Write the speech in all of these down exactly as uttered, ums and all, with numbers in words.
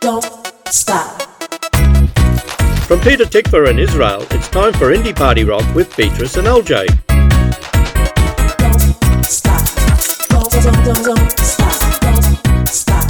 don't stop. From Peter Tikva in Israel, it's time for Indie Party Rock with Beatrice and L J. Don't stop. Don't, don't, don't, don't stop. Don't stop.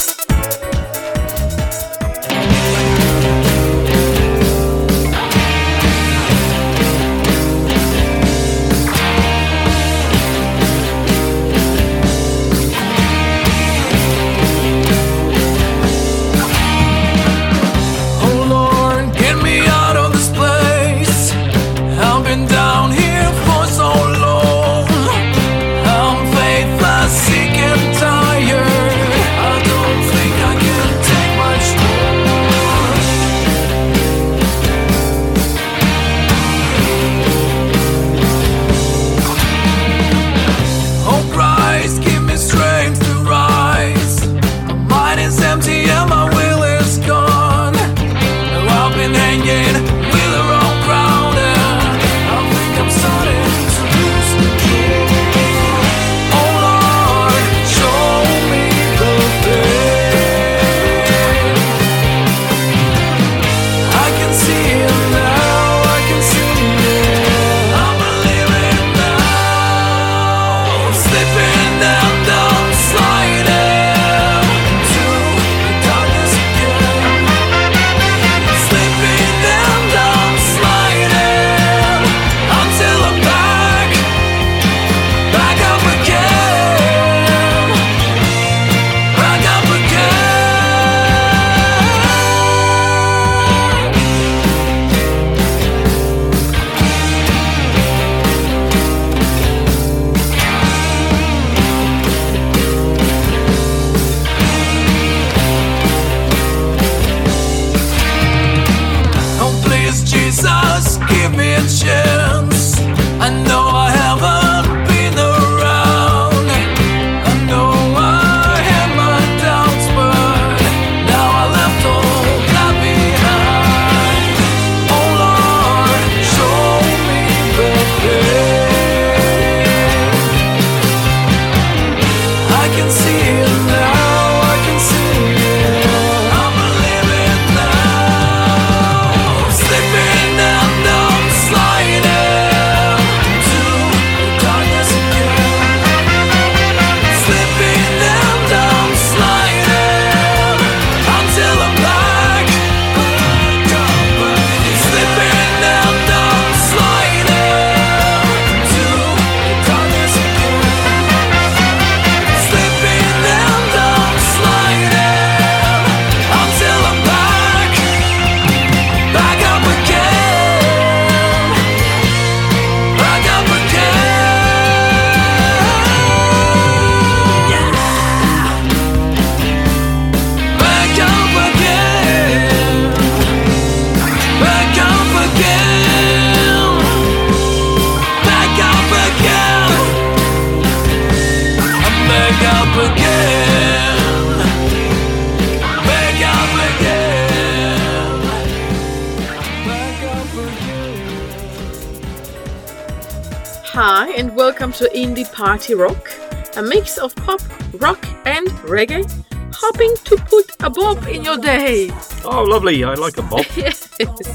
Hi and welcome to Indie Party Rock, a mix of pop, rock and reggae, hoping to put a bop in your day. Oh, lovely. I like a bop. Yes.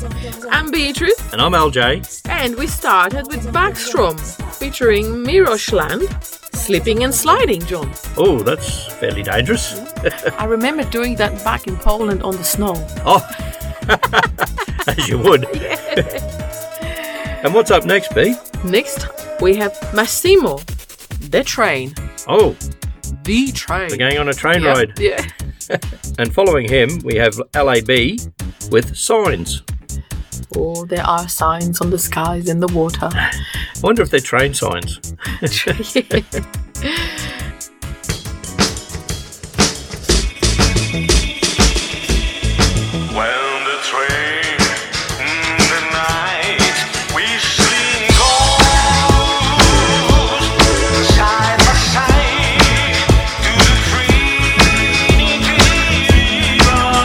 I'm Beatrice. And I'm L J. And we started with Backstrom, featuring Miroshland, Slipping and Sliding, John. Oh, that's fairly dangerous. I remember doing that back in Poland on the snow. Oh, as you would. Yeah. And what's up next, B? Next, we have Massimo, The Train. Oh. The Train. We're going on a train yeah, ride. Yeah. And following him, we have L A B with Signs. Oh, there are signs on the skies and the water. I wonder if they're train signs. Yeah. When the train in the night whistling goes side by side to the Trinity River,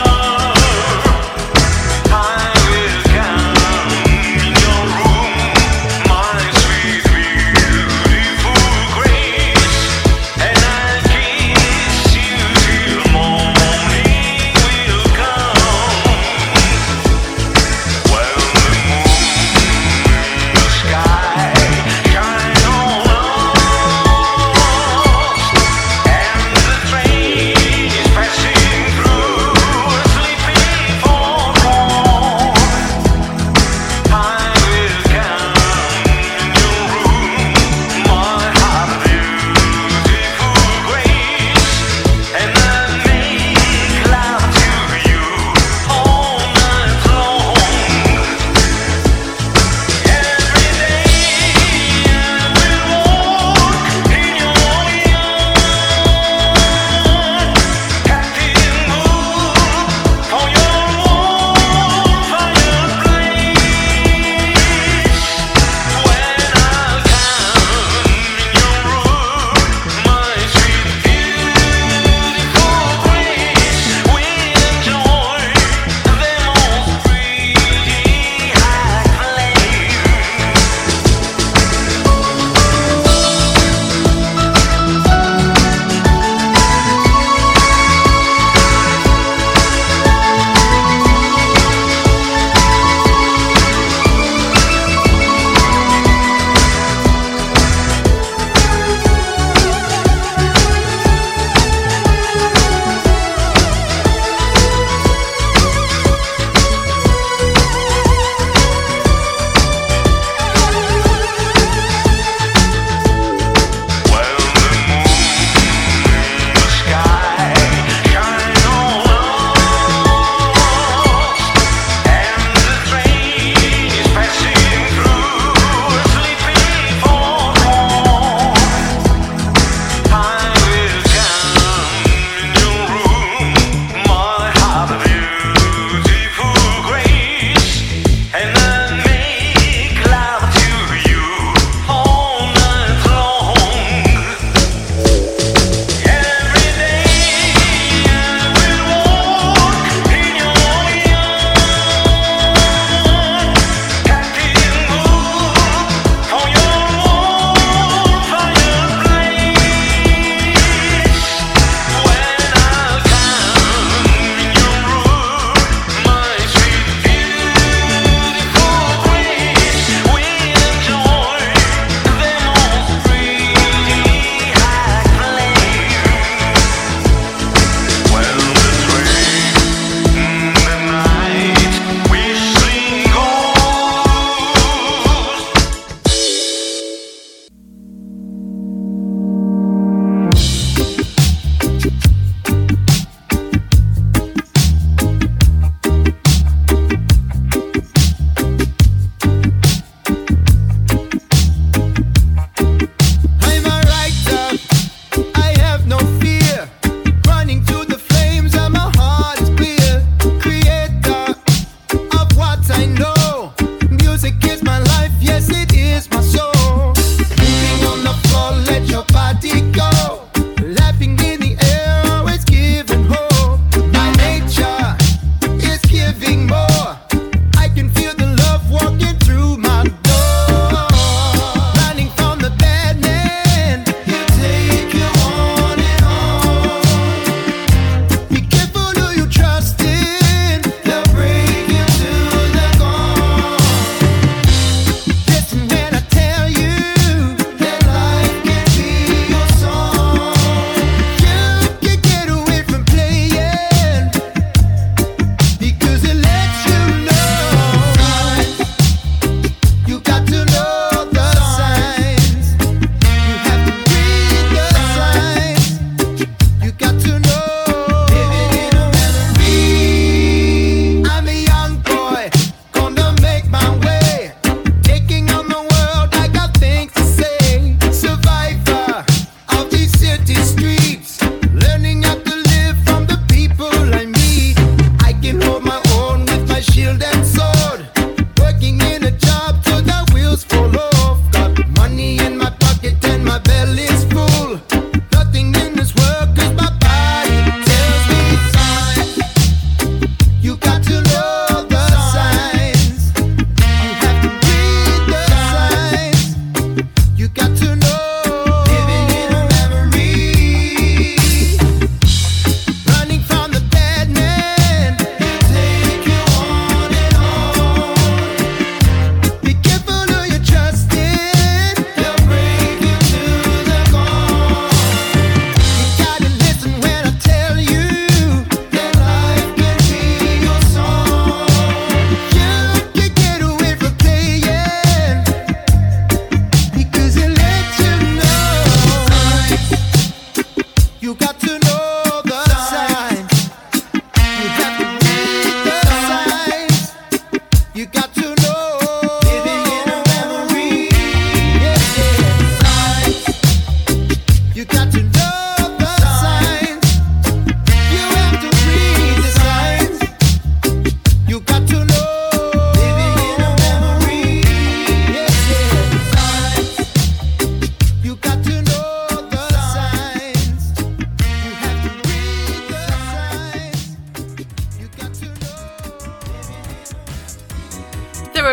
I will come in your room, my sweet beautiful grace.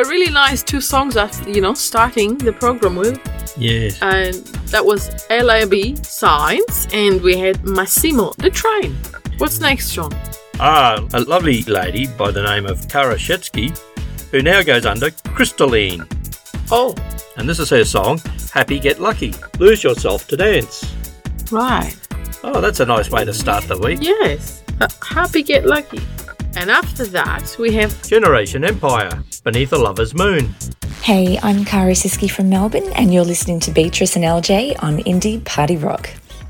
a really nice two songs after, you know, starting the program with. Yes. And that was L A B, Signs, and we had Massimo, The Train. What's next, John? Ah, a lovely lady by the name of Kara Shetsky, who now goes under Crystalline. Oh, And this is her song, Happy Get Lucky. Lose yourself to dance. right. Oh, that's a nice way to start the week. Yes. Uh, Happy Get Lucky. And after that, we have Generation Empire, Beneath a Lover's Moon. Hey, I'm Kari Siski from Melbourne, and you're listening to Beatrice and L J on Indie Party Rock.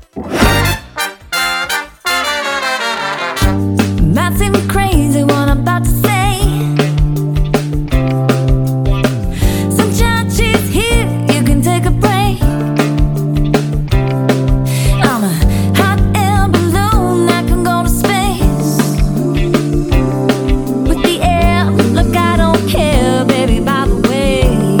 Might seem crazy what I'm about to say. Sunshine, she's here, you can take a break. I'm a hot air balloon, I can go to space. With the air, look, I don't care, baby, by the way.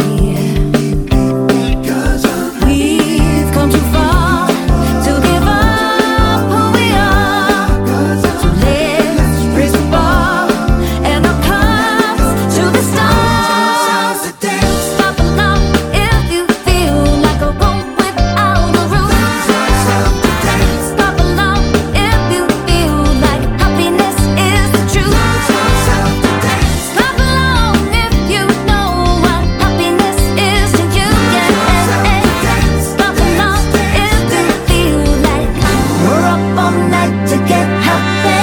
We've come too far to give up who we are. So let's raise the bar and our cups to the stars. Stop along if you feel like a room without a roof. Stop along if you feel like happiness is the truth. Stop along if you know what happiness is to you. Yeah. Stop along if you feel like we're up all night to get happy.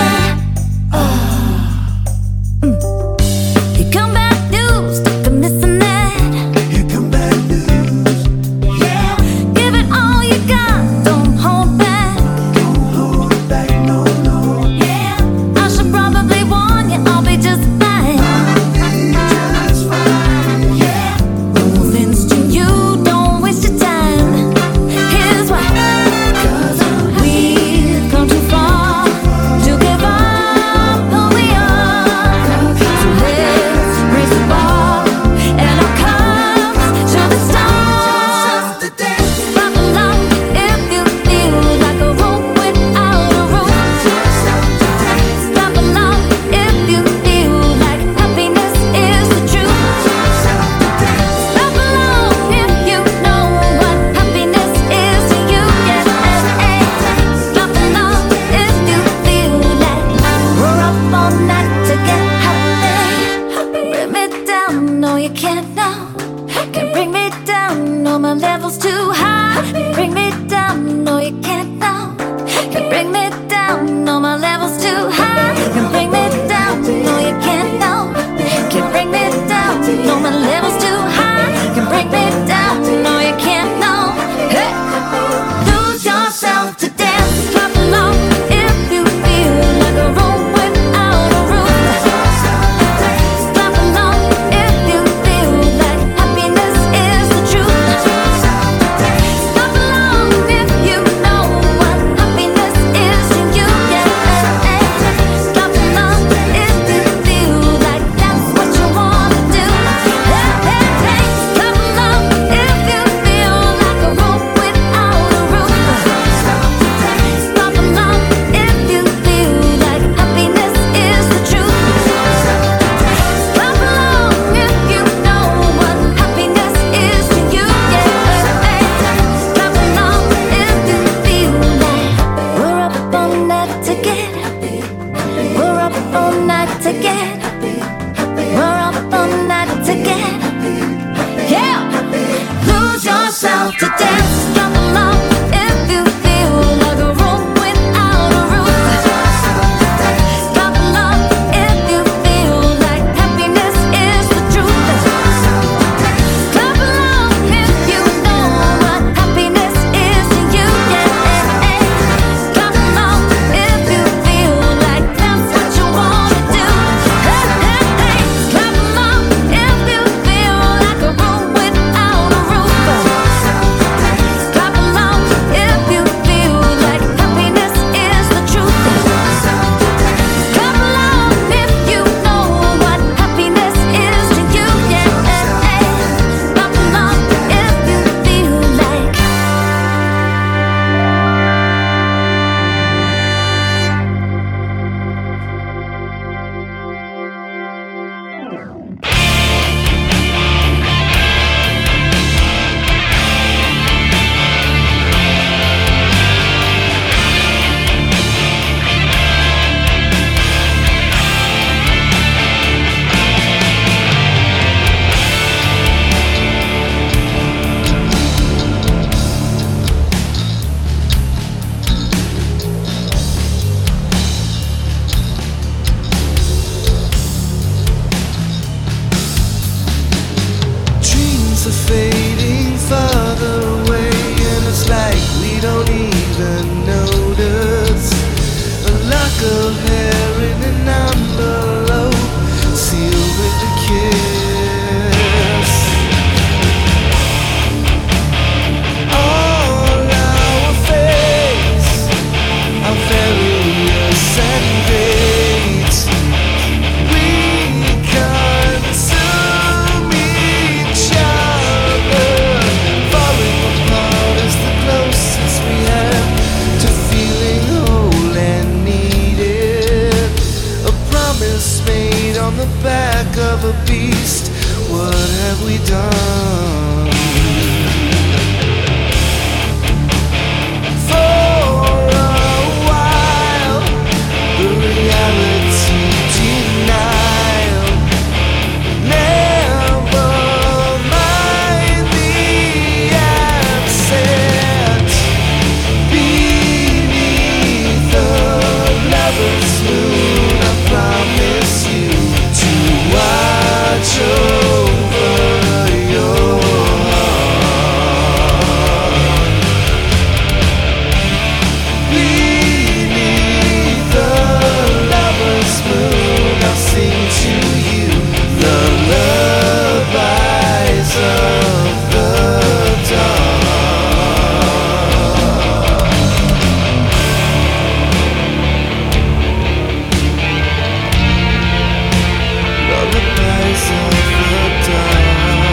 Here come bad news, stop the missing that. Here come bad news. Yeah. Give it all you got, don't hold back. Don't hold back, no, no. Yeah. I should probably warn you, I'll be just fine. Just fine. Yeah. No offense to you, don't waste your time. Here's why. We've come too far to give up who we are. So let's raise the bar and our cups to the stars. Stop along if you feel like a room without a roof. Stop along if you feel like happiness is the truth. Stop along if you know what happiness is to you. Yeah. Stop along if you feel like we're up all night to get happy. Bring me down, no you can't now. Can't bring me down, no my level's too high. Bring me down, no you can't now. Can't bring me down, no my level's too high. Can't bring me down, no you can't now. Can't bring me down, no my level's too high. Can't bring me down, no you can't now. Hey. Lose yourself to dance. Clap along if you feel like a room without a roof. Clap along if you feel like happiness is the truth. Clap along if you know what happiness is to you. Yeah. of hair in an envelope, sealed with a kiss. All our fates are various and great. We consume each other. Falling apart is the closest we have to feeling whole and needed. A promise made on the back of a beast. What have we done? For a while, the reality denial. Never mind the absent. Beneath the lover's moon, I promise you to watch over your heart. Beneath the lover's moon, I'll sing to you the lullabies of the dawn. Lullabies of the dawn.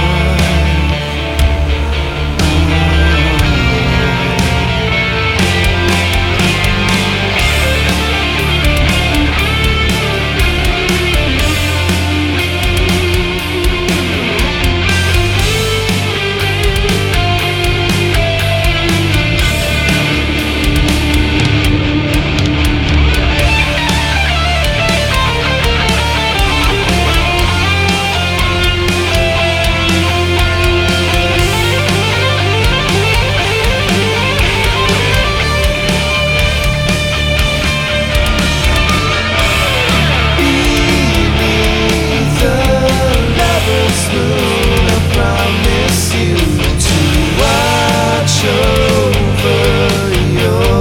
Beneath the lover's moon, I promise you to watch over your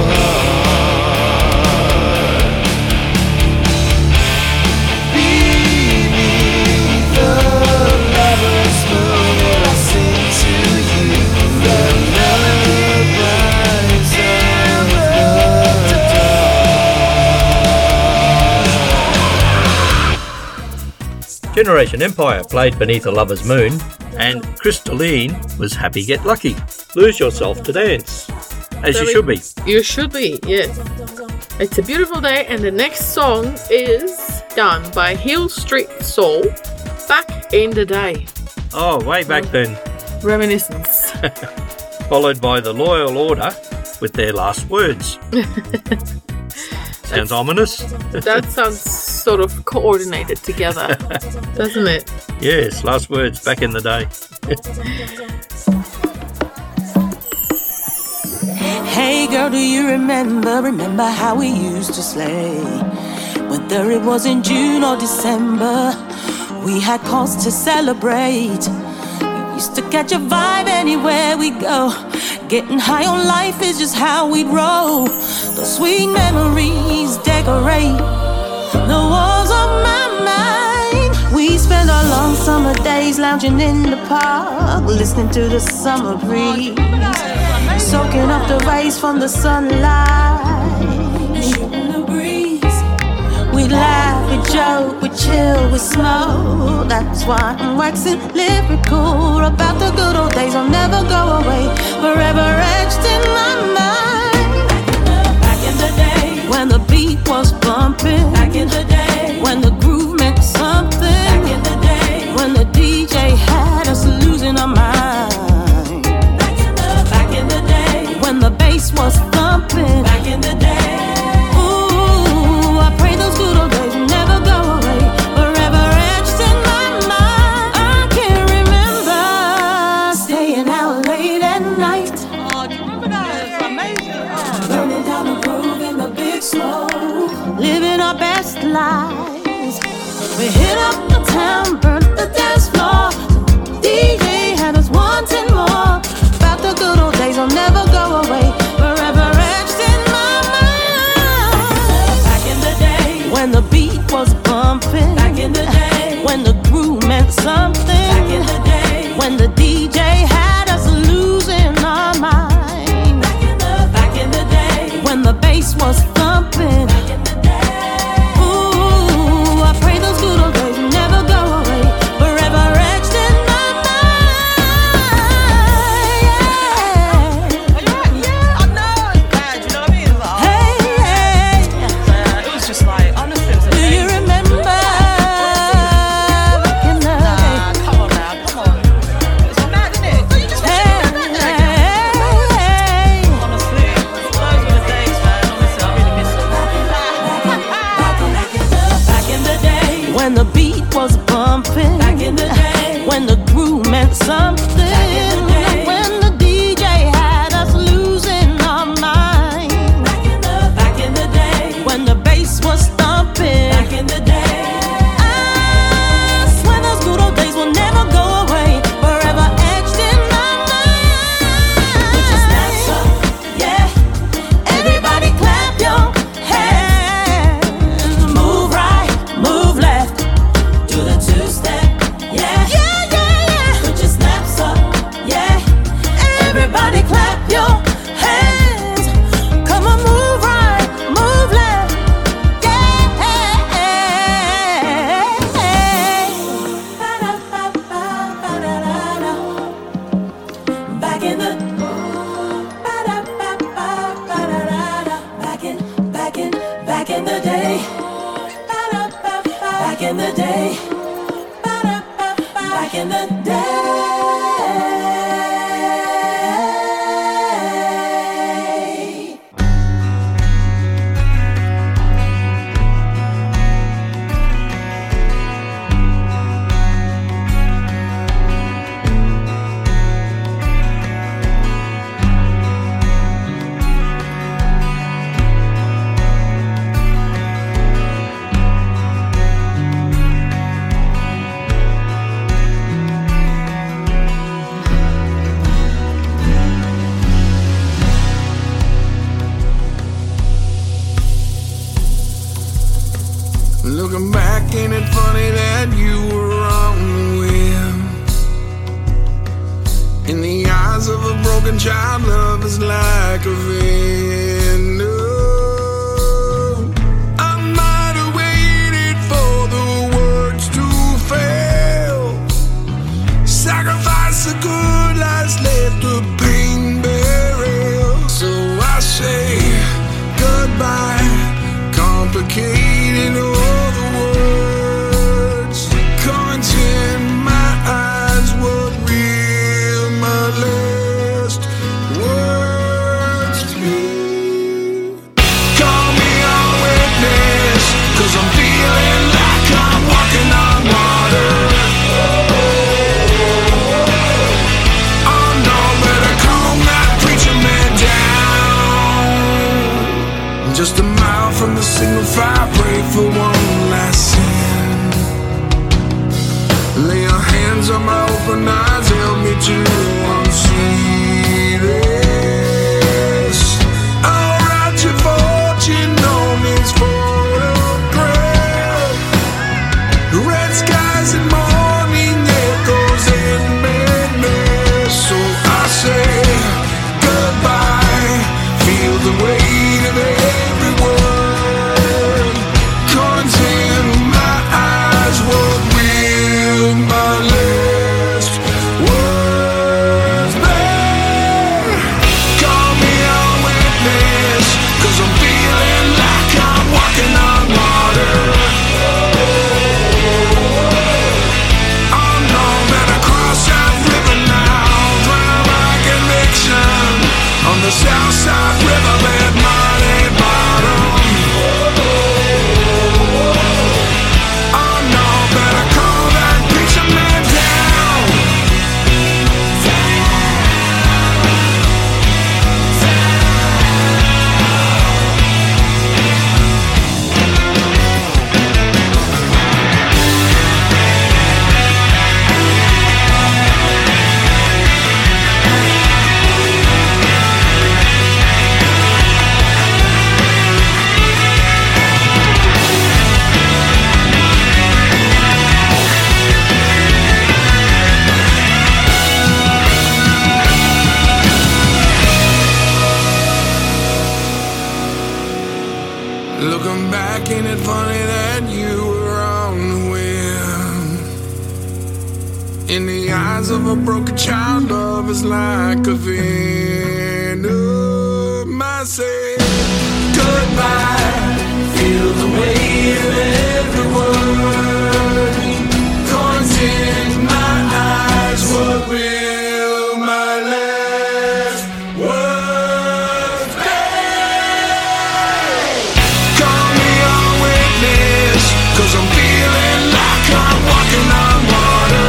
heart. Beneath the lover's moon, I'll sing to you the lullabies of the dawn. Generation Empire played Beneath a Lover's Moon, and Crystalline was Happy Get Lucky. Lose yourself to dance, as you Very- should be. You should be, yes. It's a beautiful day, and the next song is done by Hill Street Soul, Back in the Day. Oh, way back then. Reminiscence. Followed by the Loyal Order with their Last Words. Sounds ominous. That sounds sort of coordinated together, doesn't it? Yes, Last Words back in the day. Hey girl, do you remember, remember how we used to slay? Whether it was in June or December, we had cause to celebrate. We used to catch a vibe anywhere we go. Getting high on life is just how we'd roll. Those sweet memories decorate the walls of my mind. We spent our long summer days lounging in the park, listening to the summer breeze, soaking up the rays from the sunlight, shooting the breeze. We'd laugh, we'd joke, we'd chill, we'd smoke. That's why I'm waxing lyrical about the good old days. I'll never go away, forever etched in my mind. Back in the day, when the beat was bumping. Back in the day, when the groove meant something. Back in the day, when the D J had us losing our mind. Back in the, back in the day, when the bass was thumping. Back in the day. Ooh, I pray those good old days will never go away, forever etched in my mind. I can't remember staying out late at night. Oh, do you remember that? It's amazing. Oh. Burning down the groove in the big smoke, living our best lives. We hit up the town, burnt the dance floor. D J had us wanting more. About the good old days will never go away, forever etched in my mind. Back when the beat was bumping. Back in the day, when the groove meant something. Back in the day, when the D J had us losing our mind. Back in the, back in the day, when the bass was thumping. Back in the day. Ooh, I pray those good old days never go away, forever etched in my mind. Yeah, I know. Bad, you know what I mean? Like, Hey, hey, uh, it was just like, honestly, it was do you amazing. remember back in the day? Nah, come on now, come on. It's mad, isn't it? So you just wish Hey, you were back there again. hey, Honestly, those were the days, man. Honestly, I really miss them. back in the day, when the beat was bumping. Back in the day, when the groove meant something. Back in the day, when the D J had us losing our mind. Back in the, back in the day, when the bass was thumping. Back in the day, I swear those good old days will never go away, forever etched in my mind. Put your snaps up, yeah. Everybody clap your hands. Move right, move left. Do the two-step, yeah. Yeah, yeah, yeah. Put your snaps up, yeah. Everybody clap your hands. Come on, move right, move left. Yeah. Back in the back in back in back in the day. Back in the day. Back in the day. Looking back, ain't it funny that you were wrong with? In the eyes of a broken child, love is like a venom. I might have waited for the words to fail. Sacrifice the good lies, let the pain burial. So I say goodbye, complicated all the words. Content my eyes, what will my last words be? Call me a witness, cause I'm feeling like I'm walking on water. Oh no, better calm that preacher man down. Just a mile from the signal fire, pray for one last sin. Lay your hands on my open eyes, help me to unsee this. I'll write your fortune on this photograph. Red skies and morning echoes in madness. So I say goodbye, feel the weight of every word. Content my eyes, what will my last words be? back, ain't it funny that you were on the whim? In the eyes of a broken child, love is like a venom. I say goodbye, feel the weight of every word. Coins in my eyes, what will my last words be? Call me your witness, 'cause I'm feeling like I'm walking on water.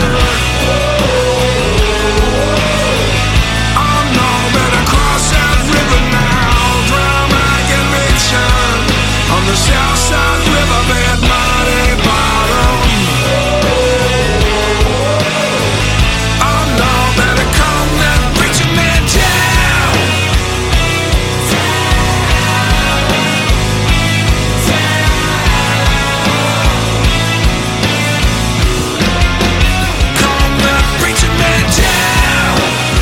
Oh no, better cross that river now, drown my conviction on the south side riverbed, muddy bottom. Oh no, better calm that preacher man down. Calm that preacher man down.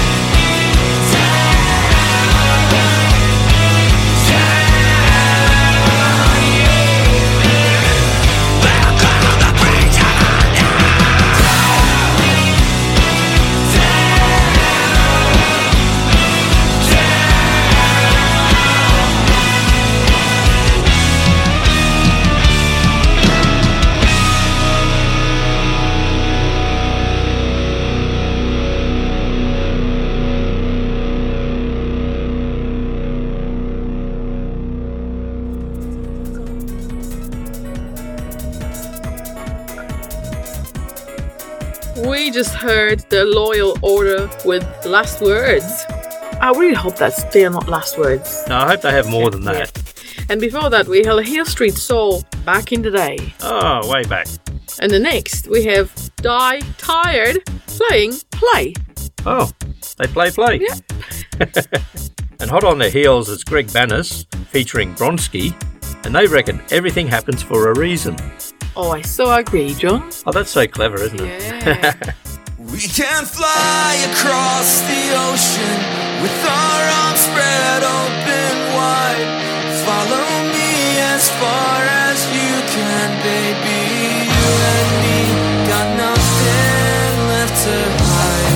We just heard the Loyal Order with Last Words. I really hope that they are not last words. No, I hope they have more than that. And before that, we had Hill Street Soul, Back in the Day. Oh, way back. And the next, we have Die Tired, playing Play. Oh, they play play. Yeah. And hot on their heels is Greg Bannis featuring Bronski, and they reckon everything happens for a reason. Oh, I so agree, John. Oh, that's so clever, isn't it? Yeah. We can fly across the ocean with our arms spread open wide. Follow me as far as you can, baby. You and me got nothing left to hide.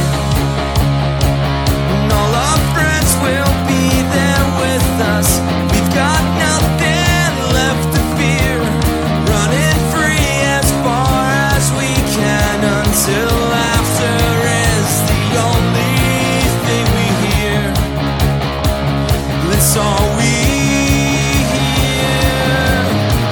And all our friends will be there with us. We've got nothing left to fear. Running free as far as we can until laughter is the only thing we hear. It's all we hear.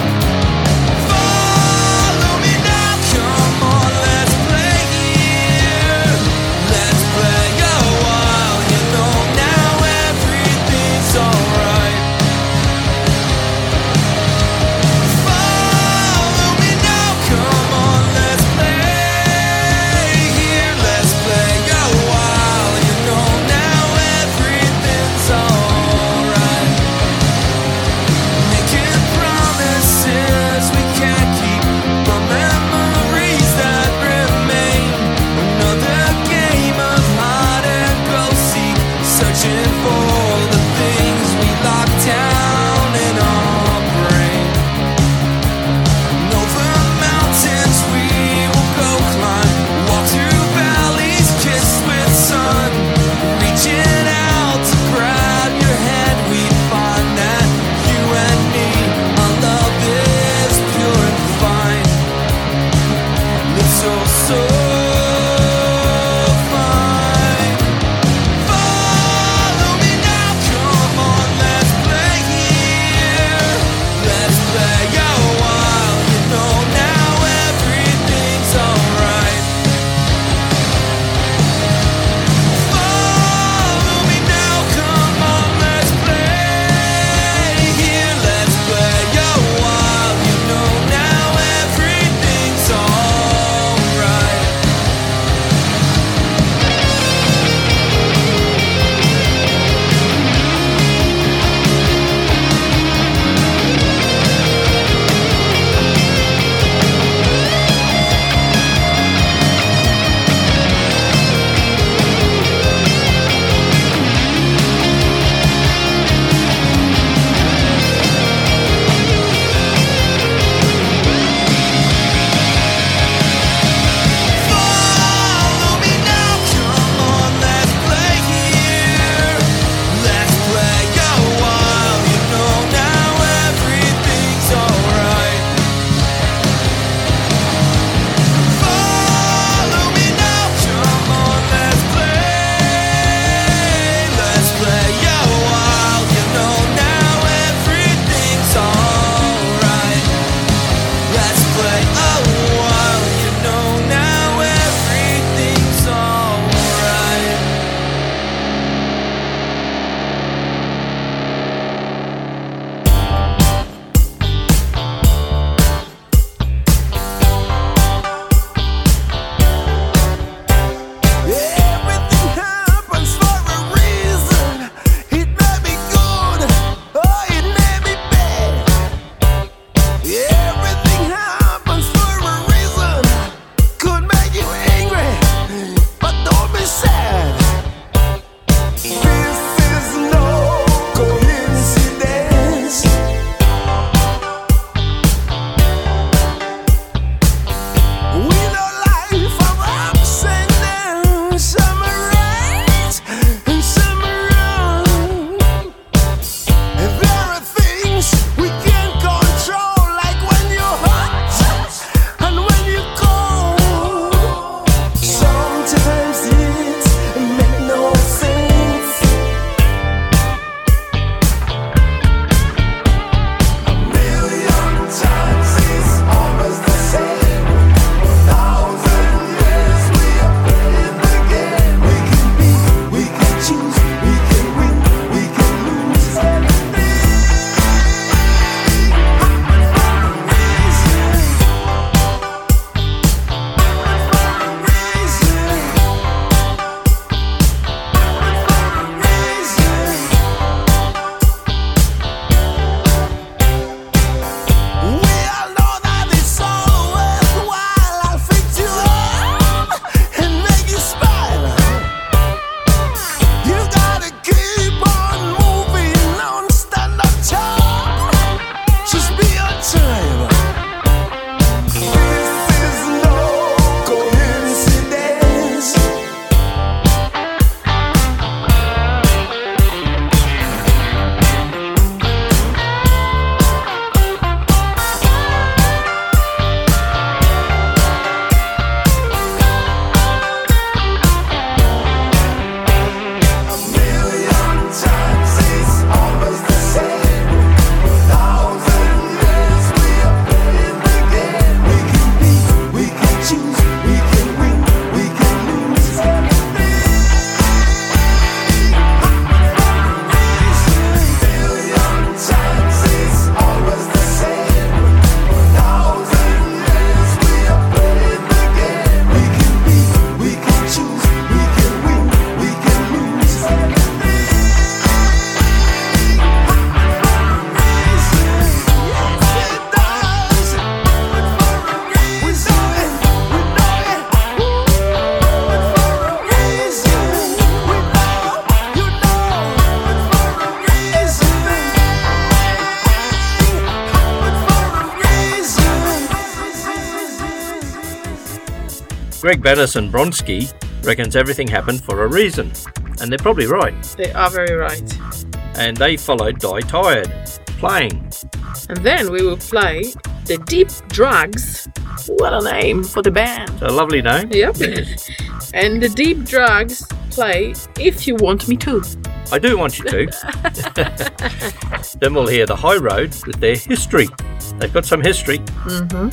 Everything happens for a reason. Could make you angry, but don't be sad. This is no coincidence. We know life from ups and downs, summer rains and summer runs. And there are things we can't control, like when you're hot and when you're cold. Sometimes it makes no sense. A million times it's always the same. Thousand years we are playing the game. We can be, we can choose, we can win, we can lose. Everything happens for a reason. We all know that it's all worthwhile. I'll fix you up and make you smile. You gotta keep on moving, don't stand up tall. Just be on time. This is no coincidence. A million times it's always the same. Thousand years we are playing the game. We can be, we can choose, we can win, we can lose. Everything happens for a reason. Million times it's always the same. Thousand years we are playing the game. We can be, we can choose, we can win, we can lose. Everything happens for a reason. Yes, it does. But for a reason. We know it, we know it. But for a reason. We know, you know. But for a reason. But for a reason. Greg Bannis and Bronski reckons everything happened for a reason. And they're probably right. They are very right. And they followed Die Tired, playing. And then we will play the Deep Drugs. What a name for the band. It's a lovely name. Yep. And the Deep Drugs play If You Want Me To. I do want you to. Then we'll hear The High Road with their history. They've got some history. Mm-hmm.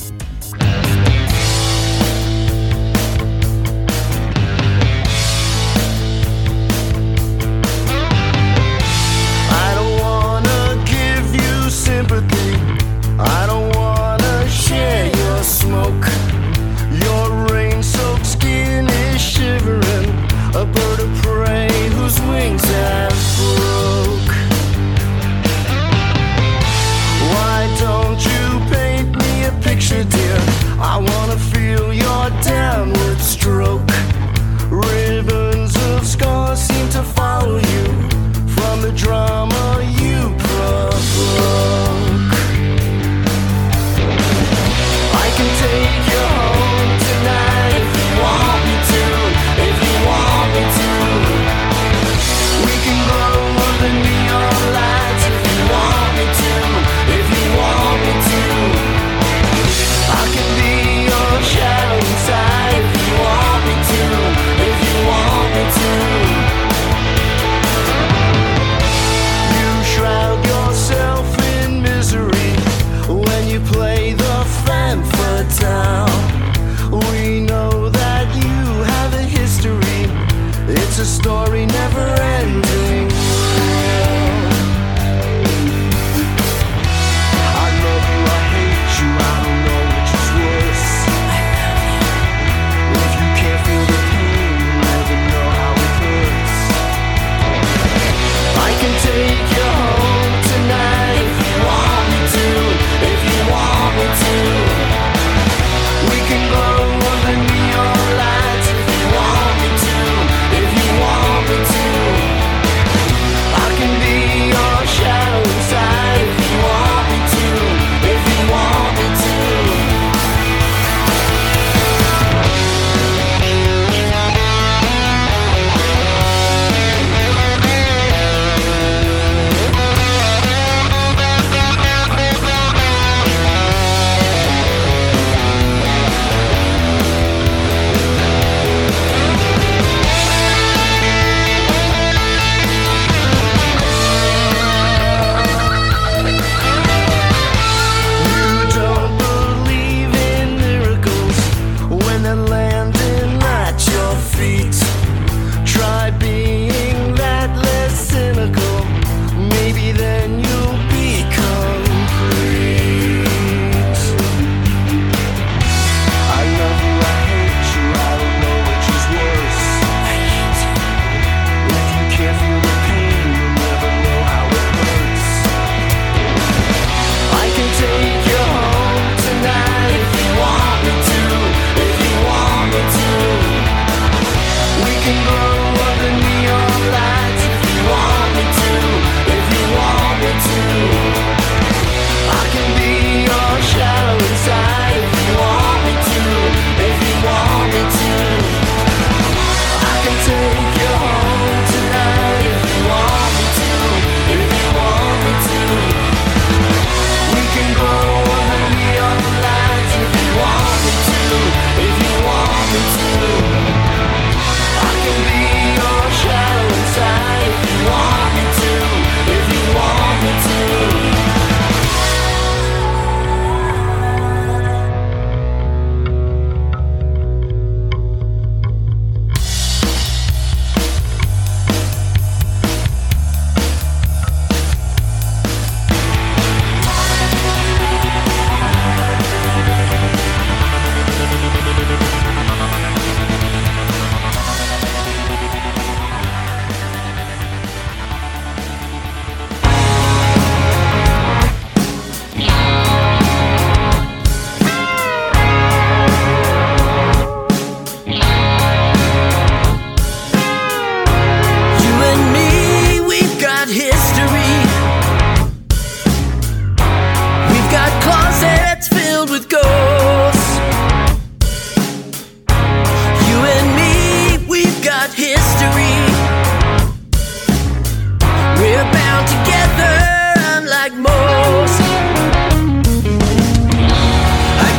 I don't wanna give you sympathy. I don't wanna share your smoke. Your rain-soaked skin is shivering. A bird of prey whose wings have broke. Why don't you paint me a picture, dear? I wanna feel your downward stroke. Ribbons of scars seem to follow you from the drama you provoke. I can take you home tonight if you want me to, if you want me to. We can glow under neon lights if you want me to, if you want me to. I can be your shadow inside if you want me to, if you want me to. You shroud yourself in misery when you play the femme fatale. We know that you have a history. It's a story never ending. I love you, I hate you, I don't know which is worse. If you can't feel the pain, you never know how it hurts. I can take you home tonight if you want me to, if you want me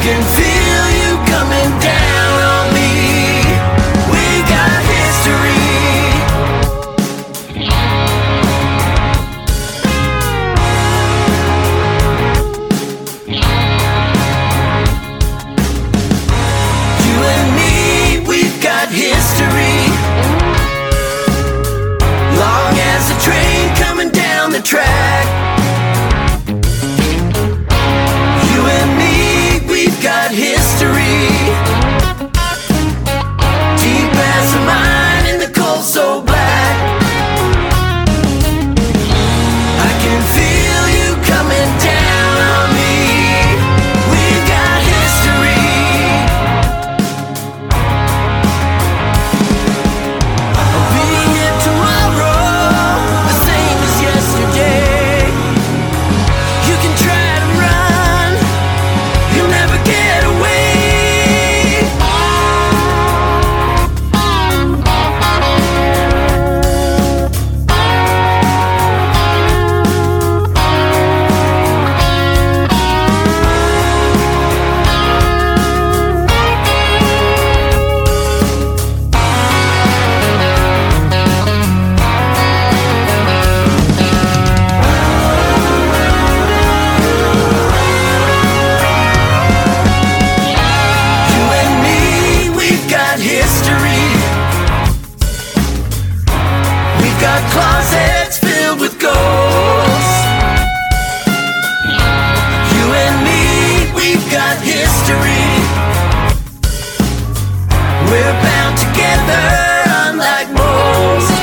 can feel you coming down on me. We got history. You and me, we've got history. Long as the train coming down the track. You and me, we've got history. Deep as a mine in the coal so black. I can feel you coming down on me. We've got history. I'll be here tomorrow, the same as yesterday. You can try to run, you'll never get away. You and me, we've got history. We've got closets filled with ghosts. You and me, we've got history. We're bound together, unlike most.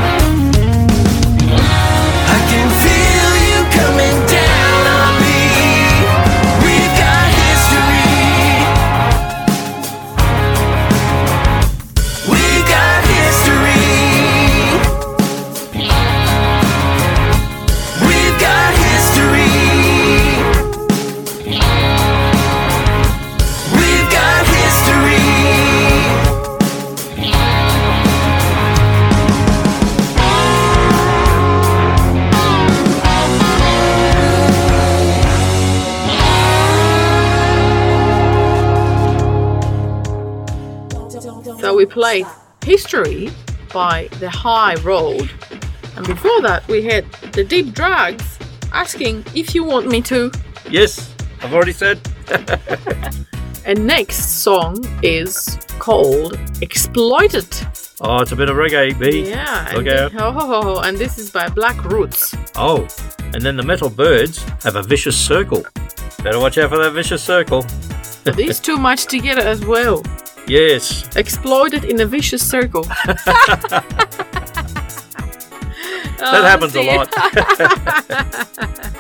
I can feel you coming down on me. We've got history. We've got history. We've got history. We've got history. So we played History by The High Road. And before that, we had The Deep Drugs asking if you want me to. Yes, I've already said. And next song is called Exploited. Oh, it's a bit of reggae, B. Yeah. Look and, out. thi- oh, oh, oh, and this is by Black Roots. Oh, and then the Metal Birds have a vicious circle. Better watch out for that vicious circle. These two much together as well. Yes. Exploited in a vicious circle. That Oh, happens a dear. lot.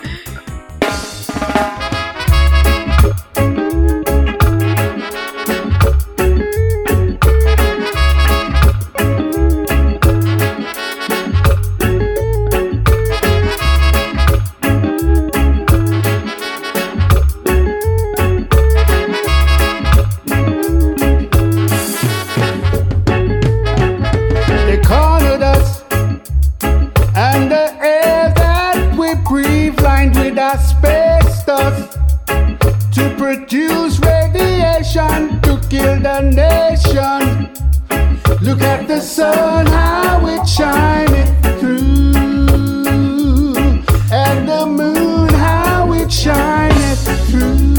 They cornered us, and the air that we breathe lined with asbestos to produce radiation to kill the nation. Look at the sun, how it shining through, and the moon, how it shining through.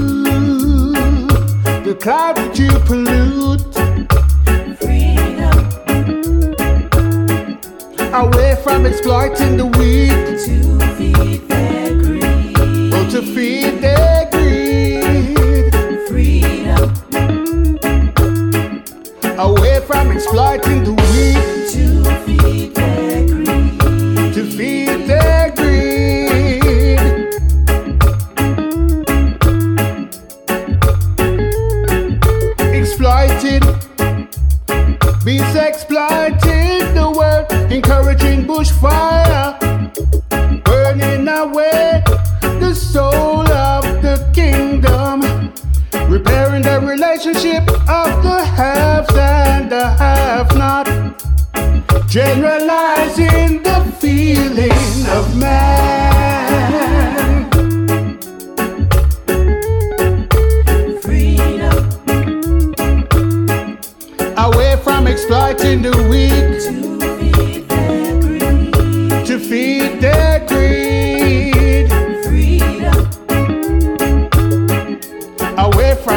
The cloud that you pollute, away from exploiting the weak, to feed their greed, oh, to feed their greed. Freedom, away from exploiting the weak, to feed their greed, to feed their greed. Exploited, beats exploited the world, encouraging bushfire, burning away the soul of the kingdom, repairing the relationship of the haves and the have-not, generalizing the feeling of man.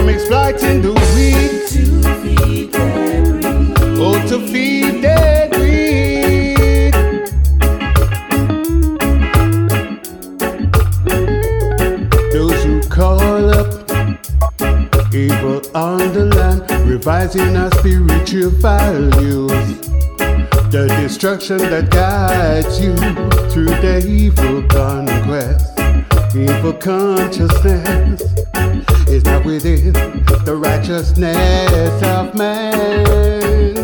from exploiting the weak to feed their greed. Oh, to feed their greed. Those who call up evil on the land, revising our spiritual values. The destruction that guides you through the evil conquest. Evil consciousness is not within the righteousness of man.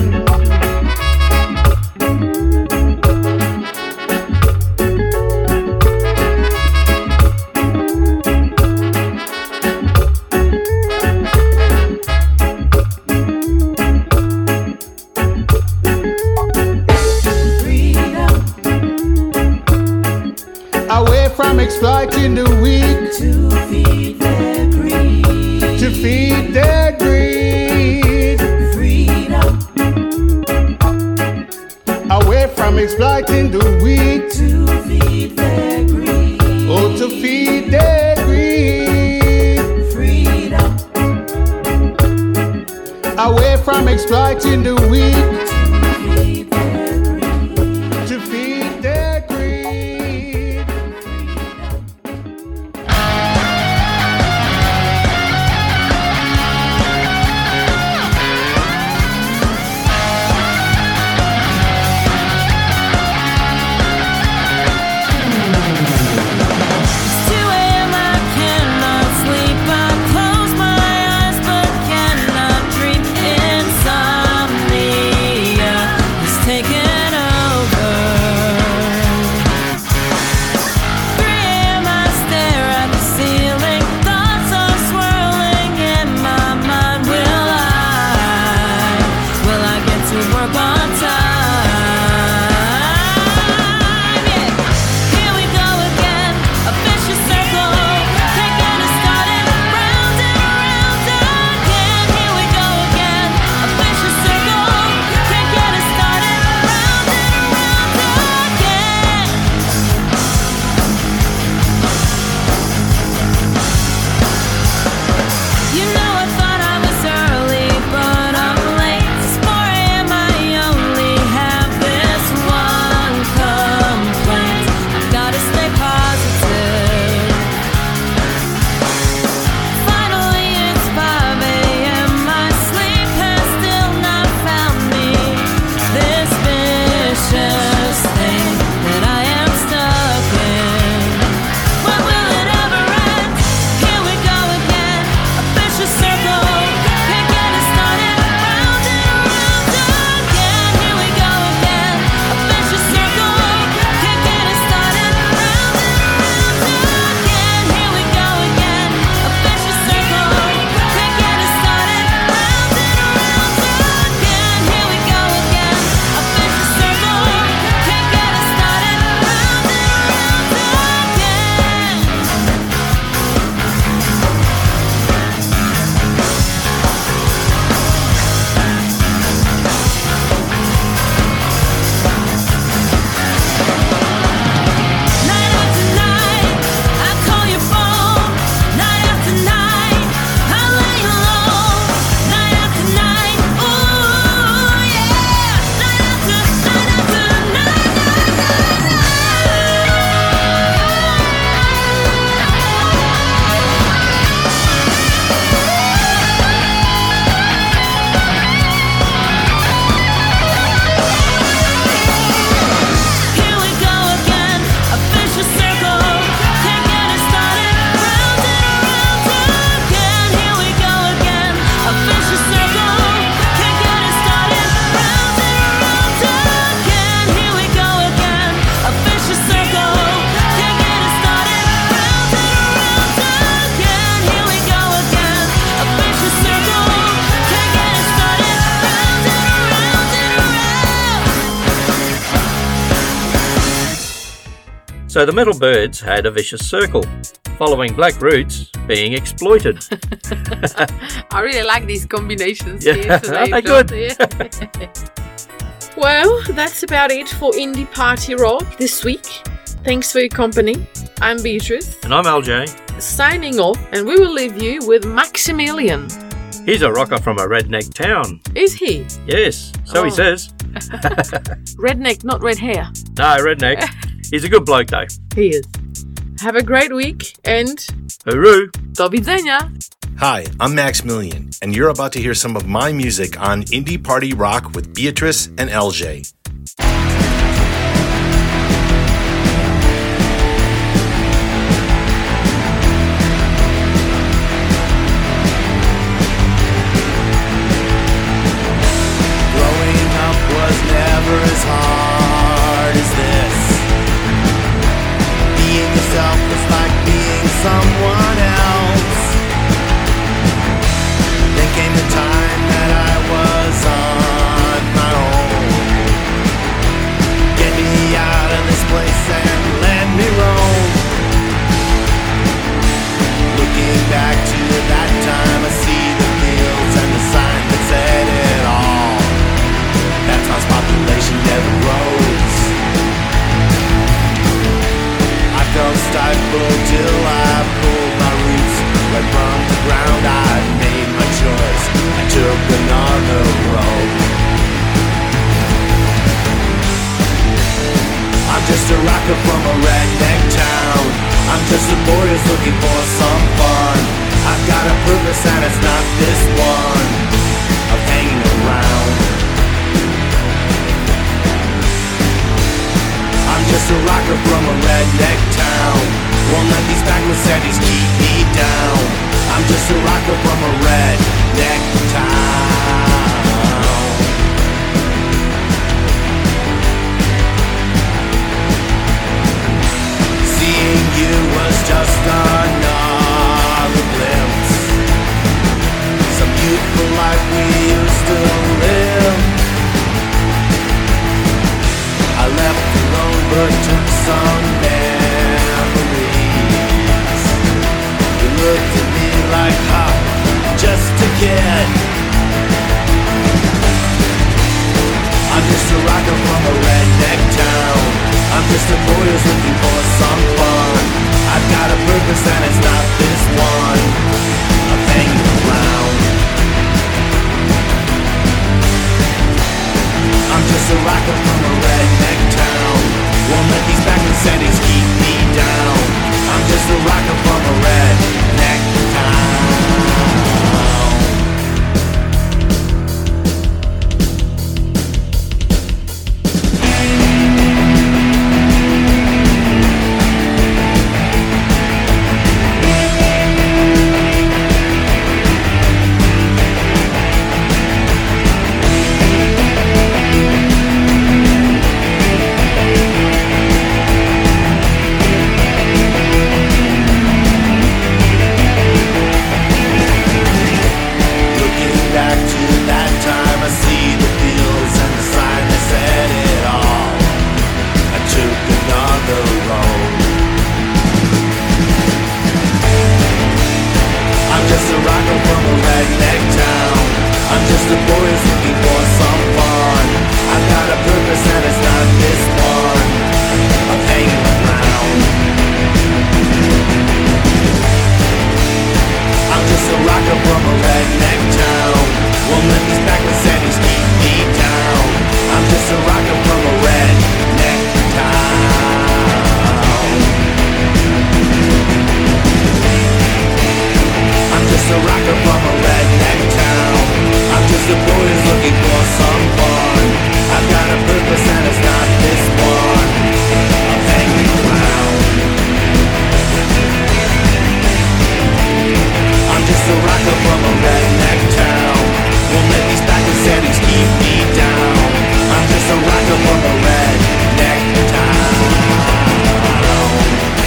From exploiting the weak to feed their greed. To feed their greed. Freedom. Away from exploiting the weak to feed their greed. Oh, to feed their greed. Freedom. Away from exploiting the weak to feed their greed. So the Metal Birds had a vicious circle, following Black Roots being exploited. I really like these combinations Yeah, here today. aren't they John. good? Yeah. Well, that's about it for Indie Party Rock this week. Thanks for your company. I'm Beatrice, And I'm L J. signing off, and we will leave you with Maximilian. He's a rocker from a redneck town. Is he? Yes, so he Oh. says. Redneck, not red hair. No, redneck. He's a good bloke though. He is. Have a great week, and Hooroo! do widzenia. Hi, I'm Maximilian, and you're about to hear some of my music on Indie Party Rock with Beatrice and L J. Growing up was never as hard as this. Being yourself was like being someone else. Then came the time that I was on my own. Get me out of this place and let me roam. Looking back to that time, I see the fields and the sign that said it all. That town's population never grows. I felt stifled till I pulled my roots right from the ground. I made my choice. I took another road. I'm just a rocker from a redneck town. I'm just a boy who's looking for some fun. I've got a purpose and it's not this one of hanging around. I'm just a rocker from a redneck town. Won't let these backward settings keep me down. I'm just a rocker from a redneck town. Seeing you was just another glimpse. Some beautiful life we used to live. I left alone but took some memories. You looked at me like, ha, just a kid. I'm just a rocker from a redneck town. I'm just a boy who's looking for some fun. I've got a purpose and it's not this one of hanging around. I'm just a rocker from a redneck town. Won't let these backward settings keep me down. I'm just a rocker from a redneck town. Looking back to that time, I see the fields and the sign that said it all. I took another road. I'm just a rocker from a redneck town. I'm just a boy who's looking for some fun. I've got a purpose and it's not this one of hanging around. I'm just a rocker from a redneck town. Won't let these backward settings keep me down. I'm just a rocker from a redneck town. I'm just a rocker from a redneck town. I'm just a boy who's looking for some fun. I've got a purpose and it's not this one of hanging around. I'm just a rocker from a redneck town. Won't let these backward settings keep me down. I'm just a rocker from a redneck town.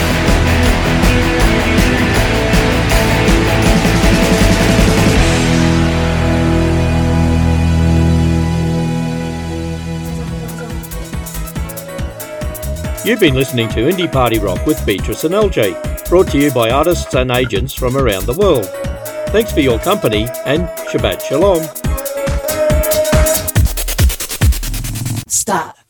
You've been listening to Indie Party Rock with Beatrice and L J, brought to you by artists and agents from around the world. Thanks for your company and Shabbat Shalom. Stop.